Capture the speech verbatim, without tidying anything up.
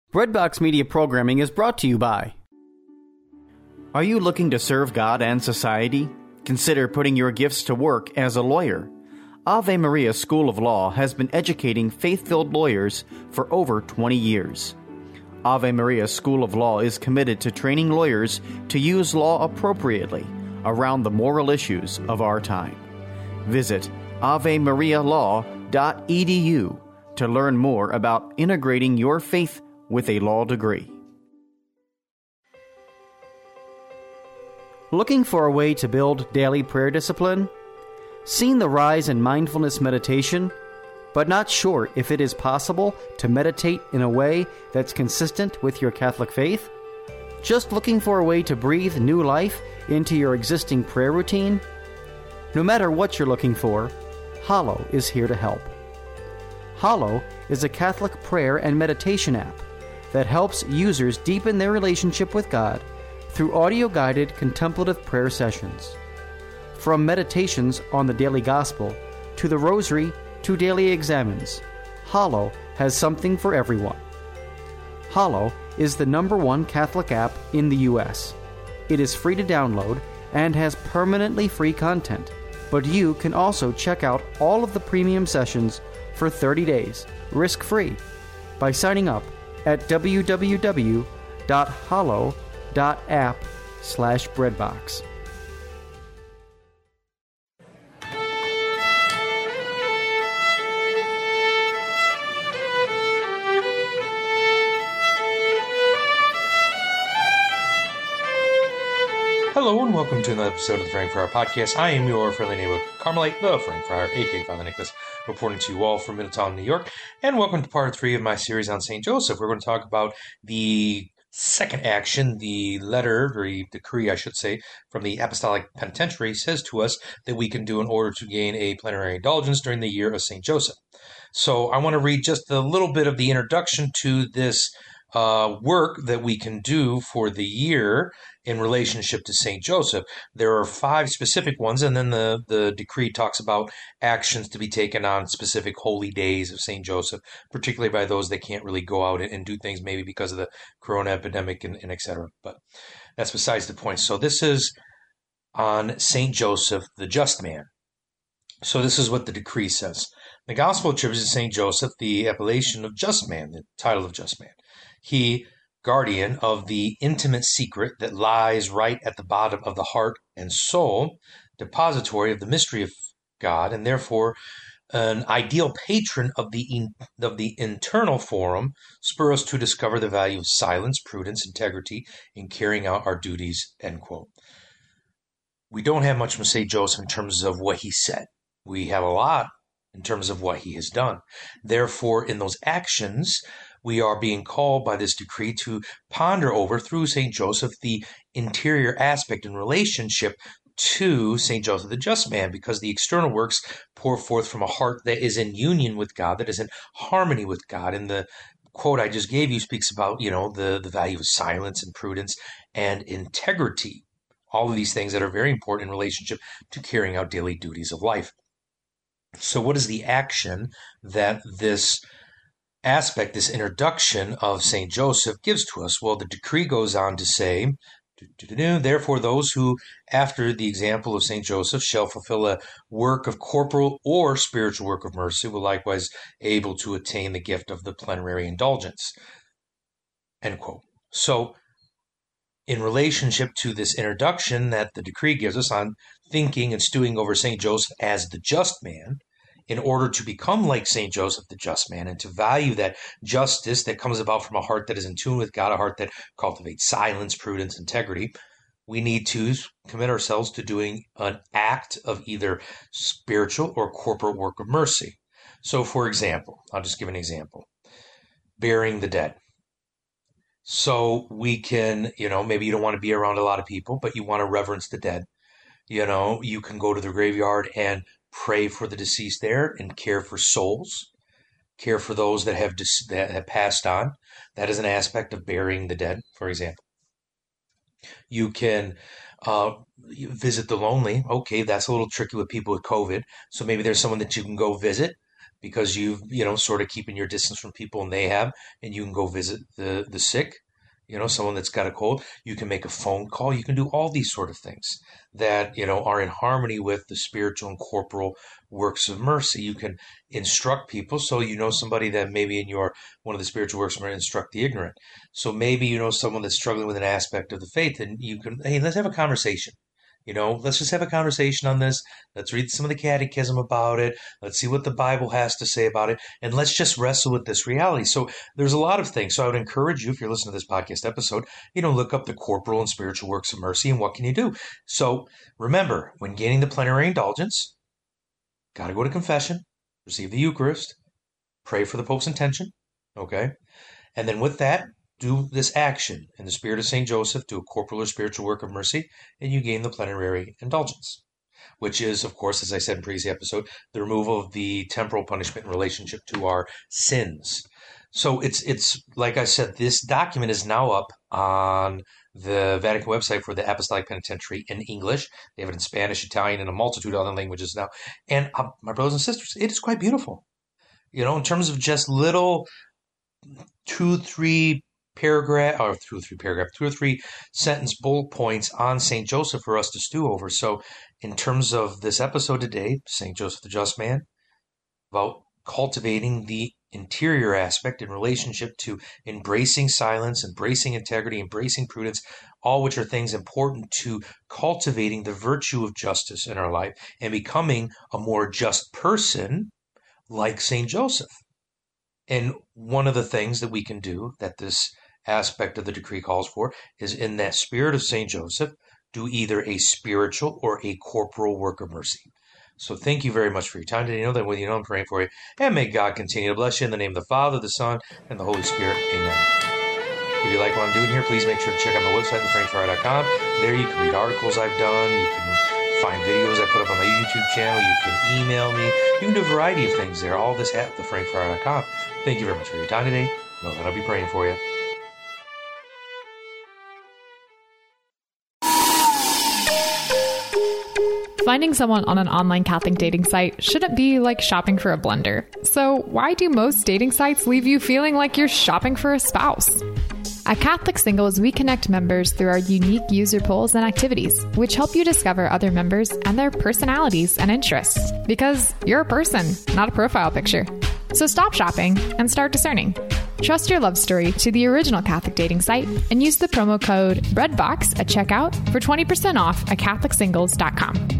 Breadbox Media Programming is brought to you by... Are you looking to serve God and society? Consider putting your gifts to work as a lawyer. Ave Maria School of Law has been educating faith-filled lawyers for over twenty years. Ave Maria School of Law is committed to training lawyers to use law appropriately around the moral issues of our time. Visit ave maria law dot e d u to learn more about integrating your faith with a law degree. Looking for a way to build daily prayer discipline? Seen the rise in mindfulness meditation, but not sure if it is possible to meditate in a way that's consistent with your Catholic faith? Just looking for a way to breathe new life into your existing prayer routine? No matter what you're looking for, Hallow is here to help. Hallow is a Catholic prayer and meditation app that helps users deepen their relationship with God through audio-guided contemplative prayer sessions. From meditations on the daily gospel to the rosary to daily examines, Hallow has something for everyone. Hallow is the number one Catholic app in the U S. It is free to download and has permanently free content, but you can also check out all of the premium sessions for thirty days, risk-free, by signing up at w w w dot hallow dot app slash breadbox. Hello and welcome to another episode of the Frank Friar Podcast. I am your friendly neighborhood Carmelite, the Frank Friar, aka Father Nicholas, reporting to you all from Middletown, New York. And welcome to part three of my series on Saint Joseph. We're going to talk about the second action, the letter, or the decree, I should say, from the Apostolic Penitentiary says to us that we can do in order to gain a plenary indulgence during the year of Saint Joseph. So I want to read just a little bit of the introduction to this uh, work that we can do for the year in relationship to Saint Joseph. There are five specific ones, and then the, the decree talks about actions to be taken on specific holy days of Saint Joseph, particularly by those that can't really go out and, and do things maybe because of the corona epidemic and, and et cetera. But that's besides the point. So this is on Saint Joseph, the just man. So this is what the decree says. The gospel attributes to Saint Joseph the appellation of just man, the title of just man. He, guardian of the intimate secret that lies right at the bottom of the heart and soul, depository of the mystery of God, and therefore an ideal patron of the in, of the internal forum, spur us to discover the value of silence, prudence, integrity in carrying out our duties, end quote. We don't have much from Saint Joseph in terms of what he said. We have a lot in terms of what he has done. Therefore, in those actions, we are being called by this decree to ponder over, through Saint Joseph, the interior aspect and relationship to Saint Joseph the just man, because the external works pour forth from a heart that is in union with God, that is in harmony with God. And the quote I just gave you speaks about, you know, the, the value of silence and prudence and integrity, all of these things that are very important in relationship to carrying out daily duties of life. So what is the action that this aspect, this introduction of Saint Joseph gives to us? Well, the decree goes on to say, therefore those who, after the example of Saint Joseph, shall fulfill a work of corporal or spiritual work of mercy, will likewise able to attain the gift of the plenary indulgence, end quote. So in relationship to this introduction that the decree gives us on thinking and stewing over Saint Joseph as the just man, in order to become like Saint Joseph, the just man, and to value that justice that comes about from a heart that is in tune with God, a heart that cultivates silence, prudence, integrity, we need to commit ourselves to doing an act of either spiritual or corporate work of mercy. So, for example, I'll just give an example. Burying the dead. So we can, you know, maybe you don't want to be around a lot of people, but you want to reverence the dead. You know, you can go to the graveyard and pray for the deceased there and care for souls, care for those that have dis- that have passed on. That is an aspect of burying the dead, for example. You can uh, visit the lonely. Okay, that's a little tricky with people with COVID. So maybe there's someone that you can go visit because you've, you know, sort of keeping your distance from people and they have, and you can go visit the, the sick, you know, someone that's got a cold. You can make a phone call. You can do all these sort of things that, you know, are in harmony with the spiritual and corporal works of mercy. You can instruct people. So you know somebody that maybe in your, one of the spiritual works of mercy, instruct the ignorant. So maybe you know someone that's struggling with an aspect of the faith, and you can, hey, let's have a conversation. You know, let's just have a conversation on this. Let's read some of the catechism about it. Let's see what the Bible has to say about it. And let's just wrestle with this reality. So there's a lot of things. So I would encourage you, if you're listening to this podcast episode, you know, look up the corporal and spiritual works of mercy and what can you do. So remember, when gaining the plenary indulgence, got to go to confession, receive the Eucharist, pray for the Pope's intention, okay? And then with that, do this action in the spirit of Saint Joseph, do a corporal or spiritual work of mercy, and you gain the plenary indulgence, which is, of course, as I said in the previous episode, the removal of the temporal punishment in relationship to our sins. So it's, it's like I said, this document is now up on the Vatican website for the Apostolic Penitentiary in English. They have it in Spanish, Italian, and a multitude of other languages now. And uh, my brothers and sisters, it is quite beautiful. You know, in terms of just little two, three paragraph, or two or three paragraph, two or three sentence bullet points on Saint Joseph for us to stew over. So in terms of this episode today, Saint Joseph the Just Man, about cultivating the interior aspect in relationship to embracing silence, embracing integrity, embracing prudence, all which are things important to cultivating the virtue of justice in our life and becoming a more just person like Saint Joseph. And one of the things that we can do that this aspect of the decree calls for is, in that spirit of Saint Joseph, do either a spiritual or a corporal work of mercy. So thank you very much for your time today. You know that when you know I'm praying for you. And may God continue to bless you in the name of the Father, the Son, and the Holy Spirit. Amen. If you like what I'm doing here, please make sure to check out my website, the frank friar dot com. There you can read articles I've done. You can find videos I put up on my YouTube channel. You can email me. You can do a variety of things there. All this at the frank friar dot com. Thank you very much for your time today. Know that I'll be praying for you. Finding someone on an online Catholic dating site shouldn't be like shopping for a blender. So why do most dating sites leave you feeling like you're shopping for a spouse? At Catholic Singles, we connect members through our unique user polls and activities, which help you discover other members and their personalities and interests. Because you're a person, not a profile picture. So stop shopping and start discerning. Trust your love story to the original Catholic dating site and use the promo code REDBOX at checkout for twenty percent off at catholic singles dot com.